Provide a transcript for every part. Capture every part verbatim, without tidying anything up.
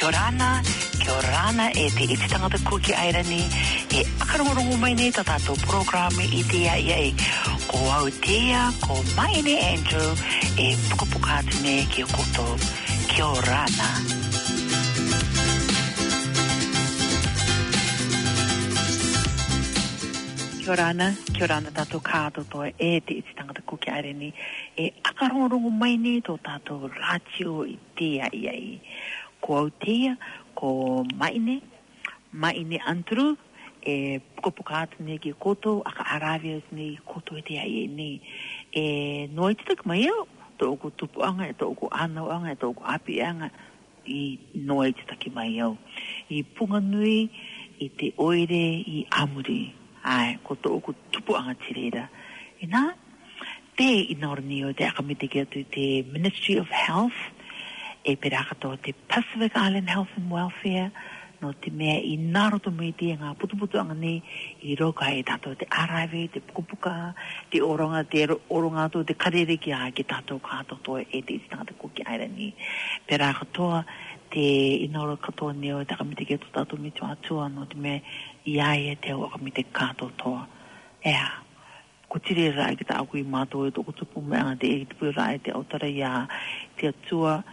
Kia orana, kia orana e te iti tangata kuki airani e akarongorongo mai nei ta tātou programe i te ia ia e ko Aotea, ko Maine Andrew e pukapuka atu nei ki o koto. Kia orana. Kia orana, kia orana tātou kātoto e te iti tangata kuki airani e akarongorongo mai nei tō tātou rātio i te ia ia i. Ko Aotea, ko Maine, Maine Andrew, e pukapuka atu nei ki koto, aka arawia nei koto e te ai e nei. E noi te tak mai au, tō oku tupuanga, e tō oku anauanga, e tō oku apianga, i noi te taki mai au. I punga nui, i te oire, i amuri, ai, ko tō oku tupuanga tirera. E nā, te inaorani o te akamite ki atu te Ministry of Health, e peraka tō te Pacific Island Health and Welfare, no te mea i naroto mei te ngā putuputu anga nei i roka e tātou te araiwe, te pukupuka, te oronga, te oronga tō te karereki a ki tātou kātou tō e te tangata kuki airani. Peraka tō te inaoro katoa neo te akamite ki tō tātou mitu atua no te mea i aia te au akamite kātou tō. Ea, ko tiri rai ki ta aku i mātou e tōku tupu mea anga te e tupu rai te autara ia te atua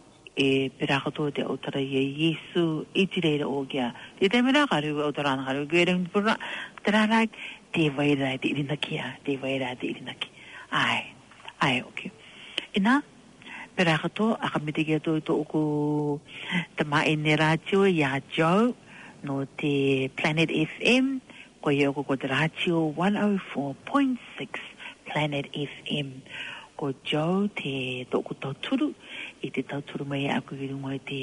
e perakato te autara i Yesu i tireira o kia. Te te mera karu autara ana karu gwere mpura terarai te waira te irinakia, te waira te irinaki. Ai, ai, ok. Ina, perakato akamite kia tō i tō oku te maene rātio ia Joe no te Planet F M ko i oku ko te rātio one oh four point six Planet F M. Ko Joe te tōku tauturu, i te tauturu mai aku i rungo i te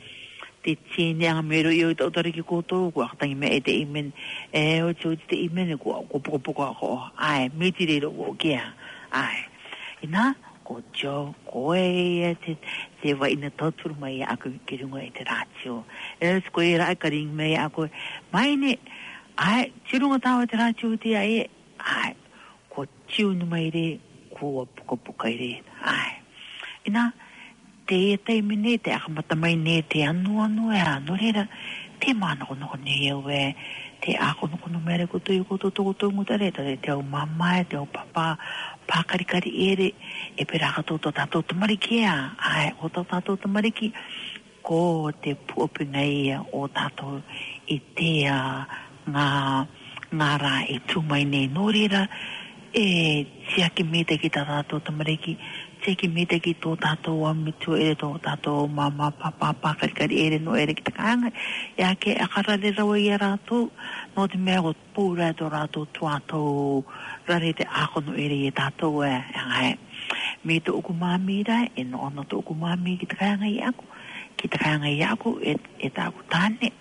te tēne anga mero i o i tautari ki kōtō, ko akatangi me e te imen, e o te o te imen, ko poko poko ako, ai, me te reiro o kia, ai. Ina, ko Joe, ko e te, te waina tauturu mai aku ki rungo i te rātio. E ko e rai karing mai aku, Maine, ai, te runga tāua te rātio te ai, ai, ko tiunu mai re, kua puka puka i re. Ai. Ina, te e te mene, te akamata mai ne, te anu anu e anu reira, te mana kono kono e au e, te akono kono mere koto i koto toko tongu tare, tare te au mamae, te au papa, pākarikari ere, e peraka tō tō tātou tamariki ea. Ai, o tō tātou tamariki, ko te puopinga ia o tātou i te ngā, ngā rā e tūmai ne no reira, e tiaki mete ki tā tātou tamariki, tiaki mete ki tō tātou amitu ere tō tātou mama, papa, pākarikari ere no ere ki tā kāanga, e ake akarare rawa i a rātou, no te mea o pūra tō rātou tuātou rare te akono ere i tātou e, angai. Me tō uku māmi rai, e no ono tō uku māmi ki tā kāanga i aku, ki tā kāanga i aku, e, e tāku tāne.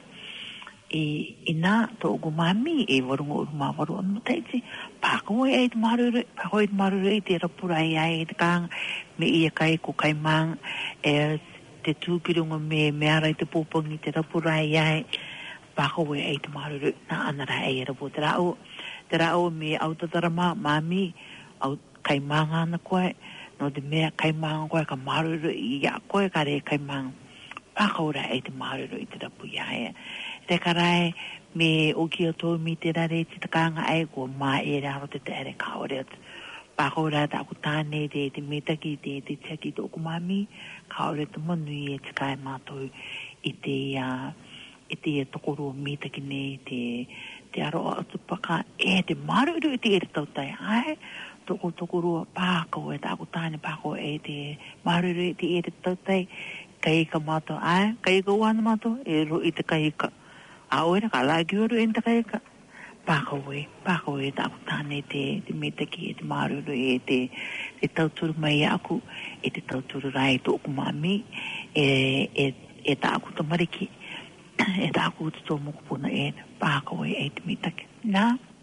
E ina tō uku māmi e warunga uru mā waru anu teiti pāko e te marure pāko e te marure i te rapura i ai e te kāng me ia kai ko kai mang e te tūkirunga me me ara i te pōpongi te rapura i ai pāko e te marure na anara e rapu te rao te rao me autatara mā māmi au kai manga ana koe no te mea kai manga koe ka marure i a koe ka re kai manga pāko ora e te marure i te rapu i ai te karai me o ki o tō mi te rare te takanga ai ko mā e raro te te ere kaore atu. Pāko rā tā ku tāne te te metaki te te tiaki tō ku mami kaore te manui e te kai mātou i te uh, i te tokoro metaki nei te te aro atu paka e te maruru i te ere tautai ai toko tokoro pāko e tā ku tāne pāko e te maruru i te ere tautai kai ka mātou ai kai ka wana mātou e ro i te kai ka a oira ka lagi oru e nta kai ka pākawe, pākawe ta aku tāne te, te metaki e te maruru e te, te tauturu mai aku e te tauturu rai tō oku mami e, e, e ta aku tamariki e ta aku te tō mokupuna e pākawe e te metaki nā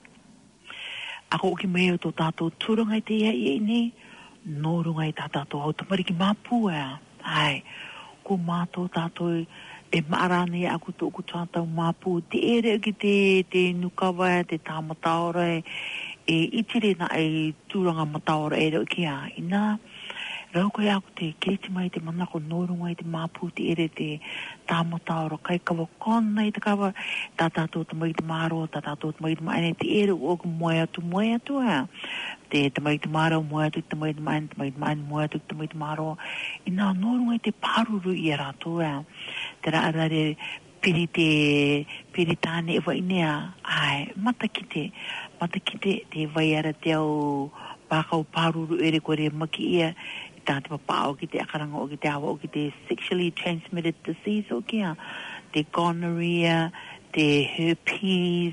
ako oki mea tō tātou tūranga i te ia i nei nōrunga i tā tātou au tamariki māpua ai, ko mātou tātou e maarane aku tō ku tātou māpū, te ere ki te, te nukawa, te tā mataora, e itire na e tūranga mataora e reo ki a ina. Rau koe aku te kiriti mai te manako norunga i te māpū te ere te tāmota ora kai kawa kona i te kawa tā tātou te mai te maro, tā tātou te mai te maene te ere o ku moe atu, moe atu a. Te te mai te maro, moe atu, te mai te maene, te mai te maene, moe atu, te mai te maro. I nā norunga i te pāruru i a rātou a. Te rāare piri te, piri tāne e wainea, ai, mata ki te, mata ki te, te vai ara te au pākau pāruru ere kore maki ia, tā te papao ki te akaranga o ki te awa o ki te sexually transmitted disease o kia, te gonorrhea, te herpes,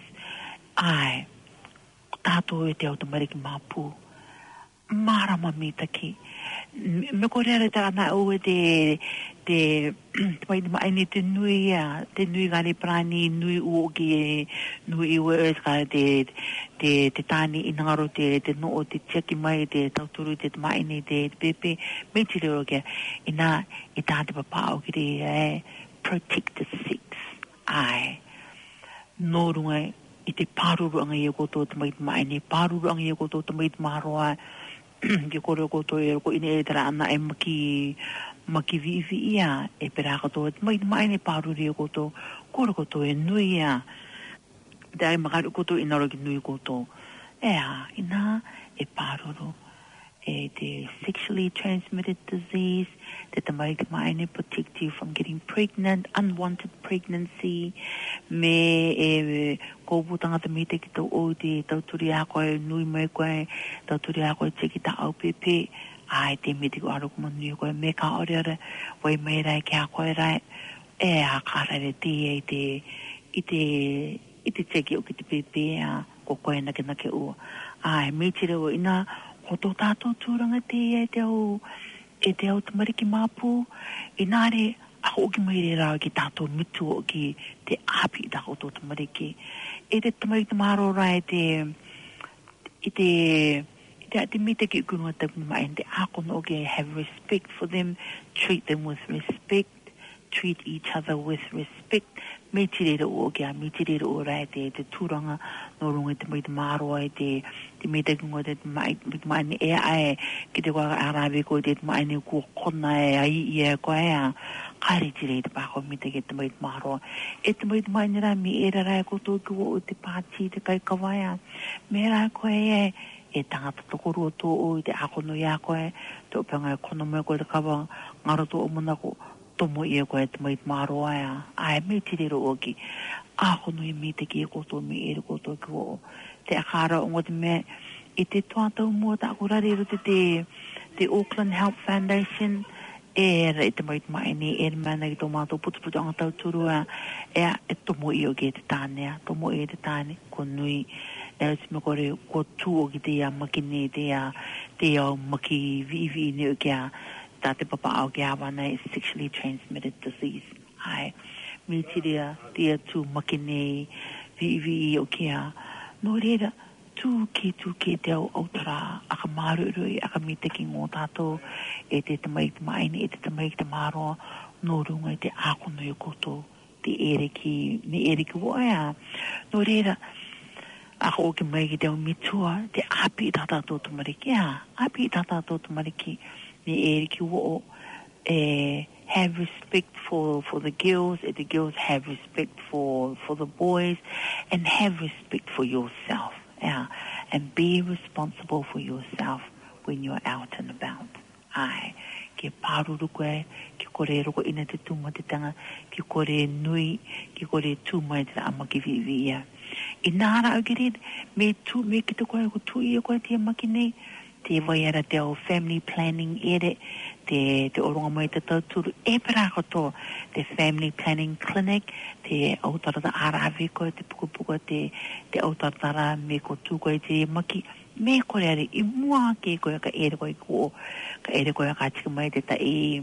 ai, tātou e te au te mariki māpū, marama mi taki. Me kore ara te ana au e te, te, te mai te maini te nui a, te nui gare prani, nui uo ki e, nui ua e skare te, te, te tāni inangaro te, te noo, te tiaki mai, te tauturu, te maini, te, te pepe, me tiri o kia, ina, i tā te papao ki te, eh, protected sex, ai, nō runga, i te pāruru anga i e koto te mai te maini, pāruru anga i e koto te mai te maroa, ki kore koto e roko ine e tera ana e maki, maki vivi ia, e pera koto e mai mai ne pāruri e koto, kore koto e nui ia, te ai makaru koto ina roki nui koto, ea, ina e pāruru, e te sexually transmitted disease, te te mai te mai ne protect you from getting pregnant, unwanted pregnancy, me e kōputanga te mite ki tau o te tauturi a koe nui mai koe, tauturi a koe te ki ta au pepe, ai te mite ko aro kuma nui koe, me ka ore ore, wai mai rai ki a koe rai, e a ka rai te e te, i te, i te teki o ki te pepe a, ko koe nake nake ua, ai me tira o ina, ko tō tātou tūranga te e te au, e te au te mariki māpū, i nāre, ako o ki mai re rau ki tātou mitu o ki te api i tako tō te mariki. E te te mariki te maro rai te, i te, i te ati mite ki ukunua te mai, te ako no ke have respect for them, treat them with respect, treat each other with respect, me tirere o kia, me tirere o rai te, te tūranga, no runga te mai te maro ai te, te me te kungo te mai, te mai ne e ai, ki te waka arawe ko te mai ne kua kona e ai i e koe a, kairi tire te pāko me te ke te mai te maro. E te mai te mai nera, me e rai ko tō kua o te pāti, te kai kawai a, me rai koe e, e tangata tokoru o tō o i te akono i a koe, te opanga e kono mai koe te kawa, ngaro tō o monako, tomo i e koe te mai te maro ai a, ai me tirero o ki, akono i me te ki e koto, me e re koto ki o, te akara o ngote me, i te tuatau mua ta akurare ro te te, te Auckland Health Foundation, e re te mai te mai ni, e re mana ki tō mātou putuputu anga tau turua, e a, e tomo i o ki e te tāne, tomo i e te tāne, ko nui, e o te me kore, ko tū o ki te a makine, te a, te au maki vivi ni o ki a, tā te papa au ki awa nei sexually transmitted disease. Ai, mi tiria tia tū makine vivi o kia. No reira, tū ki tū ki te au autara, aka marurui, aka mite ki ngō tātou, e te te mai te maini, e te te mai te maro, no runga i te ākono i koto, te ere ki, ni ere ki woea. No reira, aka o ki mai ki te au mitua, te api i tātātou te mariki, ja, api i tātātou te mariki, ni e ki wo eh have respect for for the girls, and the girls have respect for for the boys, and have respect for yourself, yeah, and be responsible for yourself when you're out and about. Ai, ki pāruru koe, ki kore roko ina te tūma te tanga, ki kore nui, ki kore tūma te ama ki vivi ia. I nāra au ki red, me tū, me ki te koe, ko tū ia koe te amaki nei, te vai ara te o family planning ere, te, te oronga mai te tauturu, e pera koto, te family planning clinic, te autarata arawe koe, te pukupuka, te, te autarata me ko tū koe te maki, me kore are, i mua ke koe ka ere koe ko, ka ere koe ka tika mai te ta e,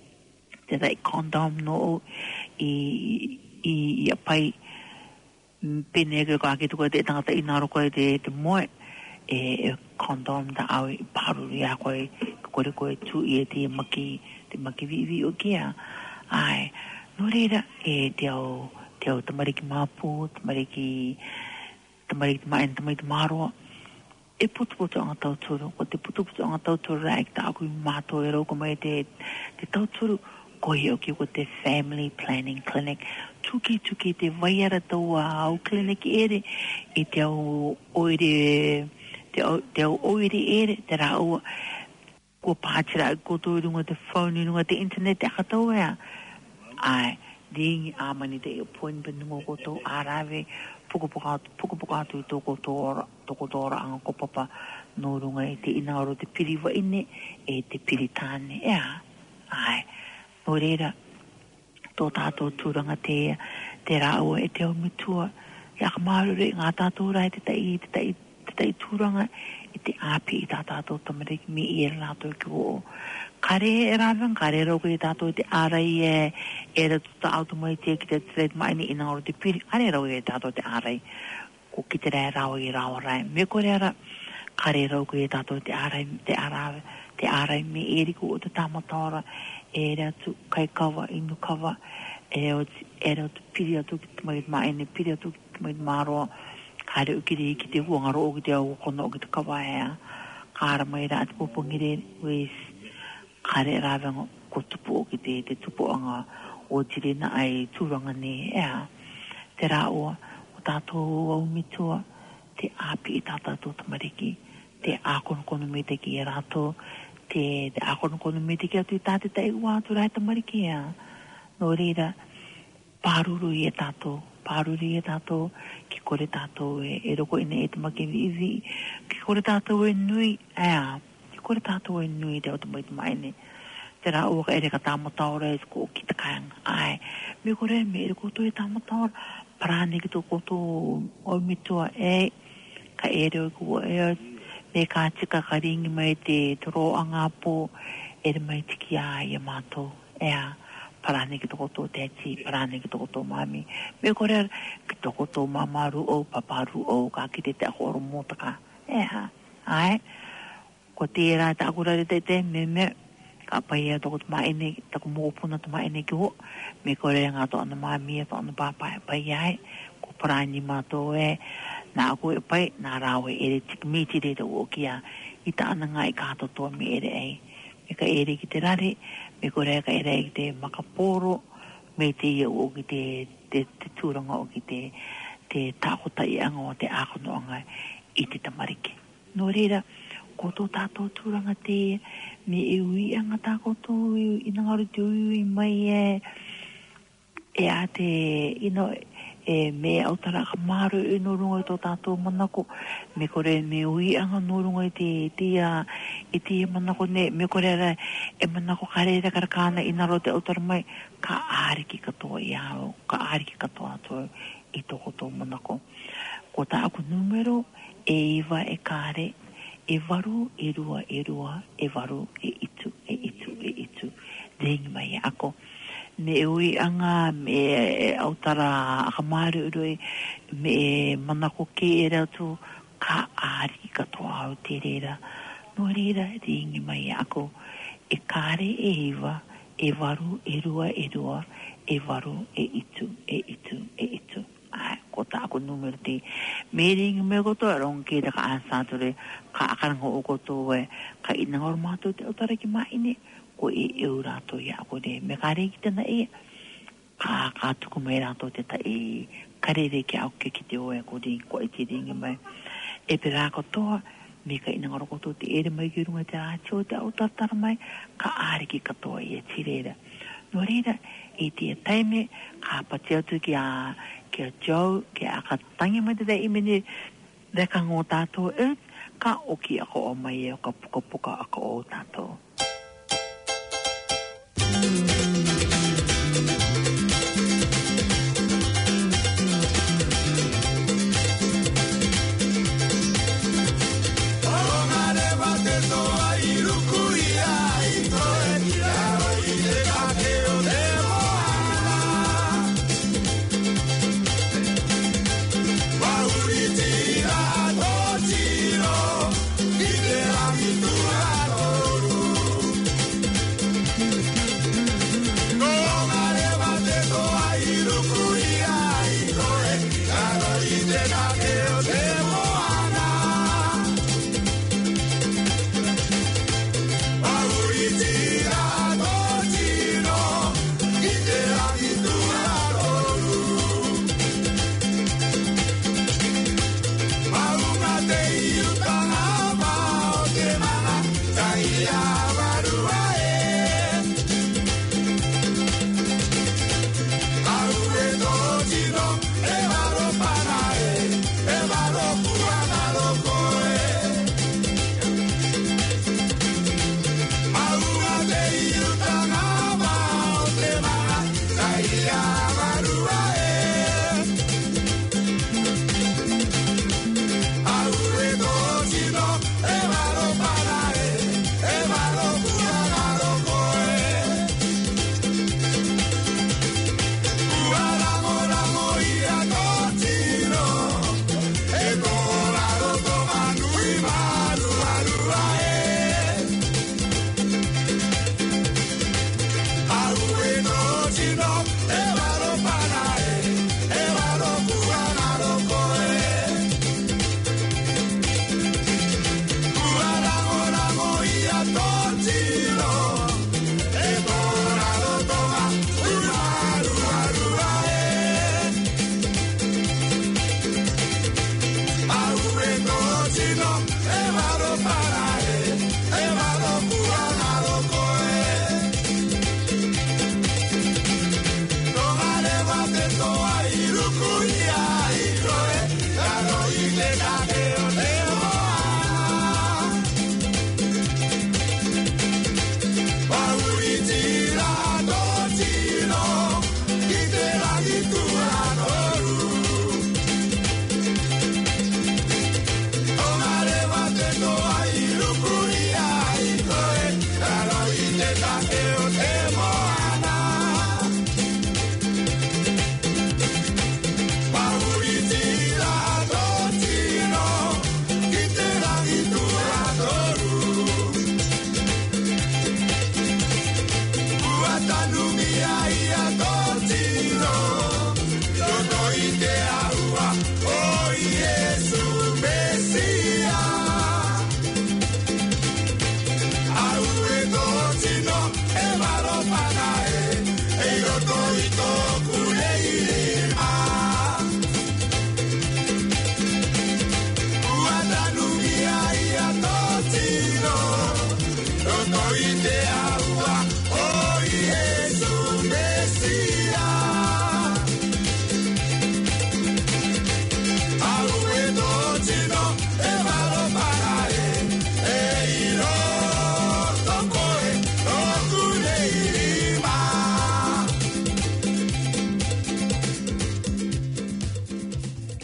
te ta e condom no, i, i, i apai, pene koe ka ake tu koe te tangata i naro koe te, te moe, e condom da au i paruri a koe, kore koe tu i e te maki, te maki vivi o kia. Ai, no reira, e te au, te au tamariki māpū, tamariki, tamariki maen, tamariki maroa, e putu putu anga tauturu, ko te putu putu anga tauturu rai ki ta aku i mātou e rauko mai te, te tauturu, ko hi oki ko te Family Planning Clinic, tuki tuki te vaiara taua au clinic ere, i te au oire, te au, te au oire ere, te rau, ko pātira i koto i runga te phone, i runga te internet, te akataua ea. Ai, ringi āmani te appointment nungo koto ārave, puku puku atu i toko tōra, toko tōra anga kopapa, no runga i te inaoro te piri waine, e te piri tāne, ea. Ai, no reira, tō tātou tūranga te, te rāua e te au mitua, i aka mārure ngā tātou rai te tai, te tai, te tai tūranga, i te āpi i tā tātou tamariki mi i e rātou ki o. Kare e rāwang, kare rauko i tātou te ārai e, e ratu ta auto mai te ki te trade maini i ngāoro te piri, kare rauko i tātou te ārai, ko ki te rai rāua i rāua rai. Me kore ara, kare rauko i tātou te ārai, te ārai, te ārai me e riku o te tāmatāra, e ratu kai kawa, inu kawa, e ratu piri atu ki te mai maini, piri atu ki te mai māroa, kare ukiri ki te huangaro o ki te au kono o ki te kawa ea, kāra mai rā ati popongire, wes, kare rāwanga ko tupu o ki te, te tupu anga o tirena ai tūranga ne ea. Te rā oa, o tātou au mitua, te āpi i tātou tamariki, te ākono kono me te ki e rātou, te, te ākono kono me te ki atu i tāte te ua atu rai tamariki ea. No reira, pāruru i e tātou, pāruru i e tātou, ki kore tātou e, e roko ina e tamaki vivi, ki kore tātou e nui ea, ki kore tātou e nui te autamai te maine. Te rā ua ka ere ka tāmataora e ko ki te kaianga. Ai, me kore me ere koto e tāmataora, parane ki tō koto o mitua e, ka ere o kua e, me ka tika ka ringi mai te toro anga po, ere mai tiki a i a mātou, ea, parane ki tō koto te ati, parane ki tō koto mami. Me kore ki tō koto mamaru o, paparu o, ka kite te ako oro mōtaka, ea, ai, ko tērā te akurare te te, me me, ka pai e toko tumaene, tako mōpuna tumaene ki ho, me kore ngā to ana mami e to ana pāpai pai ai, ko parani mātou e, nā ako e pai, nā rāwe ere tikmiti re te uokia, i ta ana ngā i kāto toa me ere ei, me ka ere ki te rare, me kore ka ere ki te makaporo, me te ia o ki te, te, te tūranga o ki te, te tākota i anga o te ākono anga i te tamariki. No reira, ko tō tātou tūranga te, me e ui anga tā koutou i ngāru te ui mai e, e a te, ino, e me autara ka māru e no runga i tō tātou manako, me kore me ui anga no runga i te, te a, i te manako ne, me kore ara e manako kareira karakāna i ngāro te autara mai, ka āriki katoa i ao, ka āriki katoa atoa i tō koutou manako. Ko tā aku numero, e iwa e kāre, e waru, e rua, e rua, e waru, e itu, e itu, e itu. Rengi mai e ako. Me e ui anga, me e autara akamāre urui, me e manako ke e rautu, ka āri katoa au te reira. No reira, rengi mai e ako. E kāre e iwa, e waru, e rua, e rua, e waru, e itu, e itu, e itu. Ai, ko tā ako numero te. Me ringi me koto e ronke te ka ansāture, ka akaranga o koto e, ka inangor mātou te otara ki maine, ko e eu rātou i ako re. Me ka reiki tana e, ka kātuku me rātou te ta e, ka re reiki au ke ki te oe ko ringi, ko e te ringi mai. E pe rā kotoa, me ka inangor koto te ere mai ki runga te rātio te autartara mai, ka āriki katoa i e tirera. No reira, e te taime, ka pati atu ki a, ki a jau, ki a ka tangi mai te te imeni reka ngō tātou e, ka oki ako o mai e o ka puka puka ako o tātou. Toru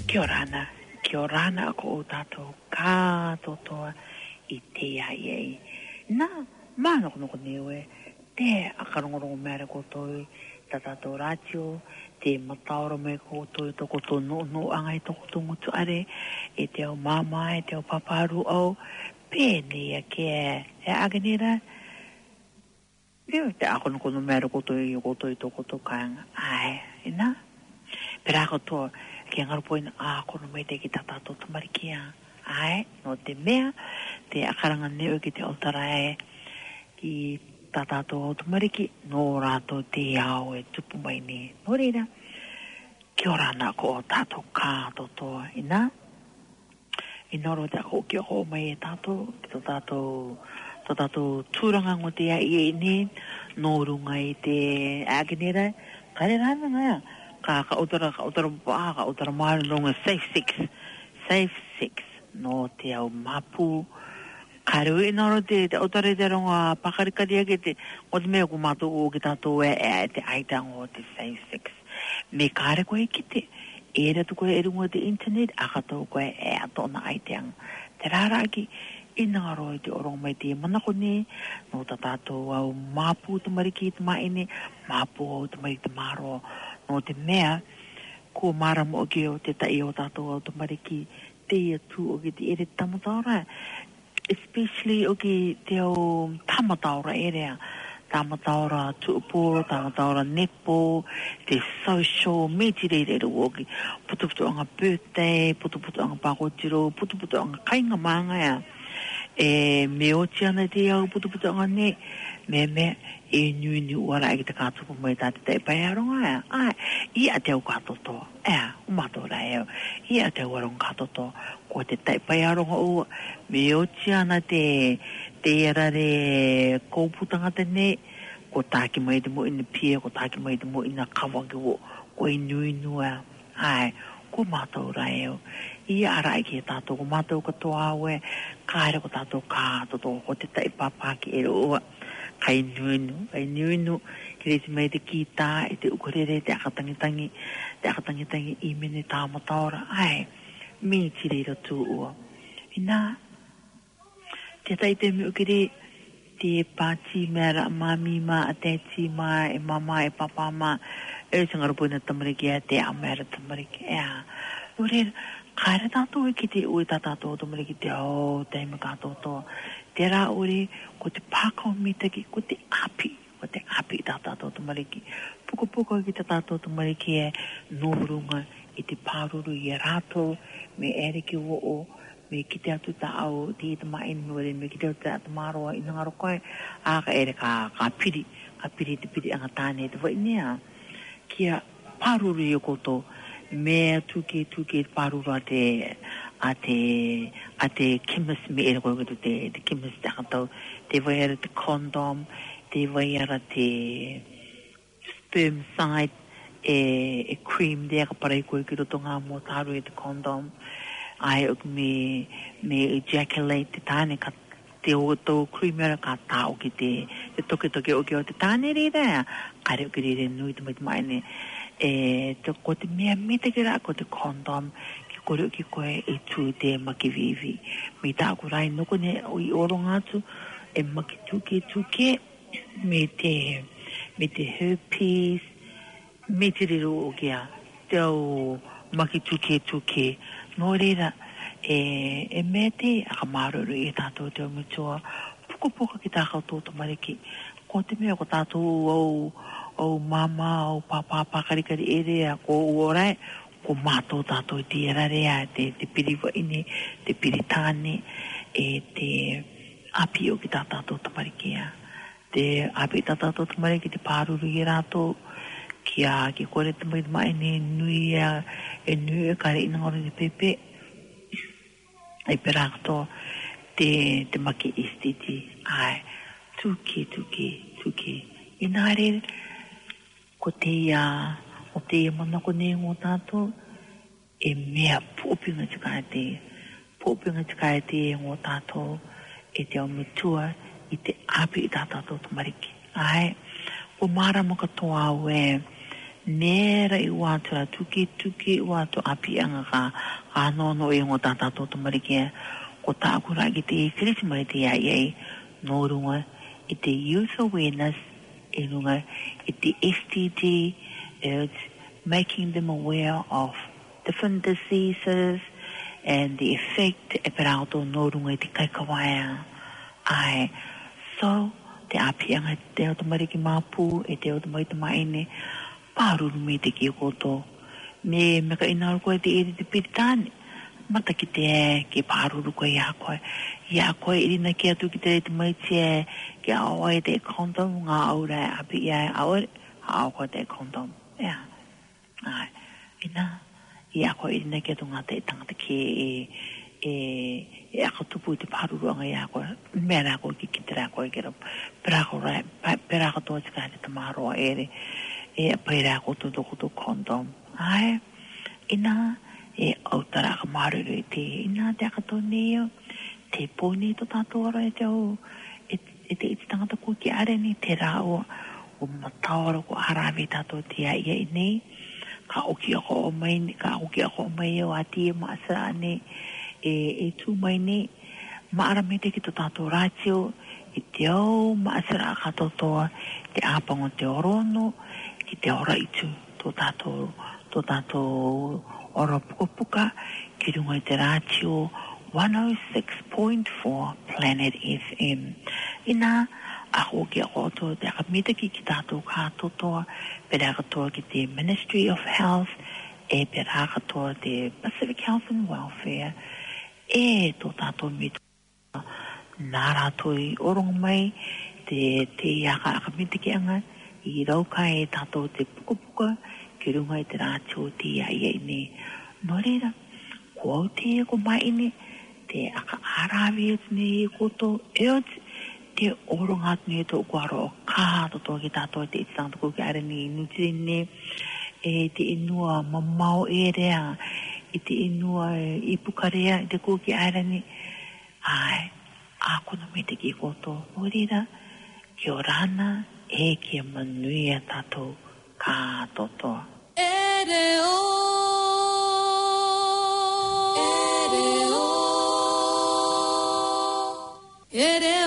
Kia ora ana, kia ora ana ko o tātou kātotoa I te ai ei. Nā, māna kono konewe, te akarongorongo mea ko toi, ta tātou rātio, te mataora me ko toi toko tō no no angai toko tō ngutu are, e te au māma, e te au paparu au, pēnei a ke e aganira, Leo te akono kono mea ko toi, ko toi toko tō kāinga, ai, ina. Pera ako tō, ke ngarupoina, a kono mei te ki ta tātou tamarikia, ai, no te mea, te akaranga neo ki te altara e, ki ta tātou tamariki, no rātou te ao e tupu mai ni. No reira, kia ora ana ko o tātou kātotoa, ina. Ina ro te ako kia ho mai e tātou, ki tō tātou, tō tātou tūranga ngo te ai e ni, no runga I te agenera, kare rāna ngā, ka ka utara, ka utara paa, ka utara maari runga safe six, safe six, no te au mapu, kare ui naro te, te utara te runga pakarikari ake te, o te mea ku mātou o ki tātou e, e te aitango o te safe six. Me kare koe ki te, e ratu koe e runga te internet, akatou koe e ato na aiteanga. Te rara aki, ina roi te orong mai te manako ne, no ta tātou au māpu te mariki te maene, māpu au te mariki te maro, no te mea, ko maramo o ke o te tai o tātou au te mariki, te ia tū o ke te ere tamataura, especially o ke te au tamataura erea, tamataura tuuporo, tamataura nepo, te social, me te reire o ke putuputu anga birthday, putuputu anga pakotiro, putuputu anga kainga manga e me o te ana te au putuputu anga ne, me me e nui ni uara e ki te kātupu mai tā te te pai aronga ea. Ai, I a te au kātoto, ea, umatora eo, I a te au aronga kātoto, ko te te pai aronga ua, me o te ana te, te erare kōputanga te ne, ko tāki mai te mo ina pia, ko tāki mai te mo ina kawangi o, ko I nui nua, ai, ko mātaura eo, I ara ai ki e tātou, ko mātou katoa aue, kāre ko tātou kātoto, ko te te papaki e roa, kai nuinu, kai nuinu, ki reisi mai te ki tā, e te ukurere, te akatangitangi, te akatangitangi I mene tā mataora, ai, mi tirira tū ua. Ina, te tai te mi ukere, te pāti mera mami ma, a te ti ma, e mama, e papa ma, e sangarupuina tamariki e te amera tamariki, ea. Ure, kaere tātou e ki te ui tā tātou tamariki te o, te ima kātou tō. Te rā uri, ko te pākau mitaki, ko te api, ko te api tā tātou tamariki. Puko puko ki tā tātou tamariki e nōrunga I te pāruru I e rātou, me ere ki o o, me ki te atu tā au, te ita mai nore, me ki te atu tā maroa I ngaro koe, a ka ere ka, ka piri, ka piri te piri anga tāne te wai nea, kia pāruru I o koto, me tuke tuke pāruru a te, a te, a te chemist me ere koe koto te, te chemist te akatau, te wai ara te condom, te wai ara te sperm side, e, e cream de ka parai koe ki roto ngā mō tāru e te condom, ai o me, me ejaculate te tāne ka te o tō cream era ka tāo ki te, te toke toke o ki o te tāne reira, kare o ki reire nui te mai te maine, e te, ko te mea me te kera, ko te condom, ki kore o ki koe e tū te maki vivi, me tā kurai noko ne o I oro ngātu, e maki tuke tuke, me te, me te herpes, me te riro o kia, te au maki tuke tuke, no reira, e, e me te akamaruru I tātou te o mitua, puko puko ki tā koutou tamariki, ko te mea ko tātou au, au mama, au papa, pakarikari ere, ko uorai, ko mātou tātou te erarea, te, te piriwa ine, te piritane, e te api o ki tā tātou tamariki, te api tā tātou tamariki, te pāruru I rātou, kia ki kore te mai mai ne nui a e nui a kare ina ngore te pepe e perakto te te maki istiti ai tuki tuki tuki ina re ko te ia o te ia mana ko ne ngō tātou e mea pōpinga tikai te pōpinga tikai te ngō tātou e te au mitua I te api I tā tātou tamariki ai o mara mo katoa au e nera i watu a tuki tuki watu api anga ka ano no e ngo tata to marike ko ta ku ra ki te Christmas te ai ai no runga i te youth awareness e runga i te S T D. It's making them aware of different diseases and the effect e perauto no runga i te kaikawaia ai so te api anga te o te mariki mapu e te o te maita maine paruru me te ki koto me me ka ina ko te e te pitani mata ki te ki paruru ko ya ko ya ko ina ki atu ki te te maiti e ki awa e te condom nga aura api ya aura au ko te condom ya ai ina ya ko ina ki atu nga te tangata ki e e e ako tupu te paruru anga ya ko mera ko ki kitera ko ki ro pra ko ra pra ko to ka te maro ere e pera ko to to condom ai ina e autara ka maro re te ina te ka to neo te poni to tato ora e te o e te i tangata ko ki are ni te rao o matawara ko aravi tato te ai e nei ka oki ako o mai ka oki ako o mai o ati e maasa ne e e tu mai ne maara me te ki to tato ratio i te au maasara ka totoa te apango te orono ki te ora itu to tato to tato ora puka ki runga i te ratio one oh six point four Planet F M ina ako ki ako to te akamita ki ki tato ka totoa pera katoa ki te Ministry of Health e pera katoa te Pacific Health and Welfare e to tato mi nara toi orong mai te te yaka akamita ki anga i rauka e tato te puka puka ki runga i te rātio te ai ai ne no reira ko au te e ko mai ne te aka arawi atu ne e koto e atu te oronga atu ne to kuaro o kaha toto ki tato te itang toko ki are ni nuti ne e te inua mamau e rea i te inua i pukarea i te kuki are ni ai ako na me te ki koto no reira ki o rana e ki manui a tato ka toto ere o ere o ere